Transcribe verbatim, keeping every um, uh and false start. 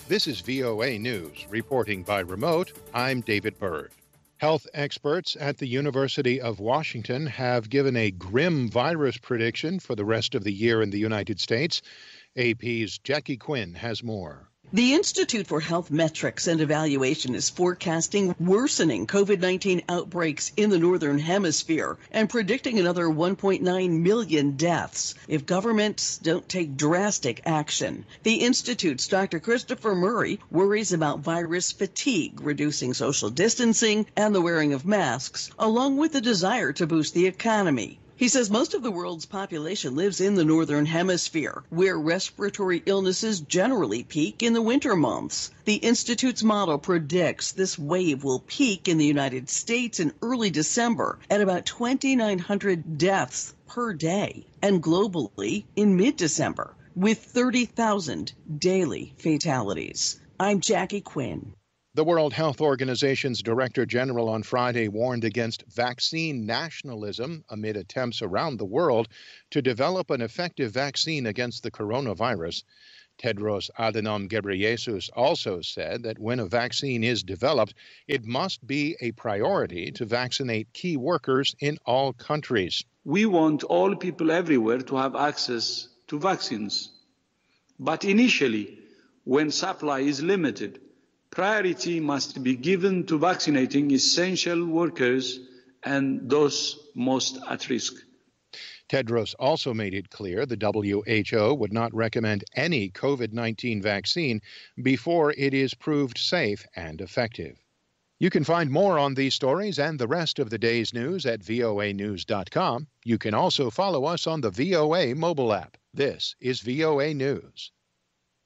This is V O A News. Reporting by remote, I'm David Byrd. Health experts at the University of Washington have given a grim virus prediction for the rest of the year in the United States. A P's Jackie Quinn has more. The Institute for Health Metrics and Evaluation is forecasting worsening COVID nineteen outbreaks in the Northern Hemisphere and predicting another one point nine million deaths if governments don't take drastic action. The Institute's Doctor Christopher Murray worries about virus fatigue, reducing social distancing and the wearing of masks, along with the desire to boost the economy. He says most of the world's population lives in the Northern Hemisphere, where respiratory illnesses generally peak in the winter months. The Institute's model predicts this wave will peak in the United States in early December at about twenty-nine hundred deaths per day, and globally in mid-December, with thirty thousand daily fatalities. I'm Jackie Quinn. The World Health Organization's Director General on Friday warned against vaccine nationalism amid attempts around the world to develop an effective vaccine against the coronavirus. Tedros Adhanom Ghebreyesus also said that when a vaccine is developed, it must be a priority to vaccinate key workers in all countries. We want all people everywhere to have access to vaccines. But initially, when supply is limited, priority must be given to vaccinating essential workers and those most at risk. Tedros also made it clear the W H O would not recommend any COVID nineteen vaccine before it is proved safe and effective. You can find more on these stories and the rest of the day's news at V O A news dot com. You can also follow us on the V O A mobile app. This is V O A News.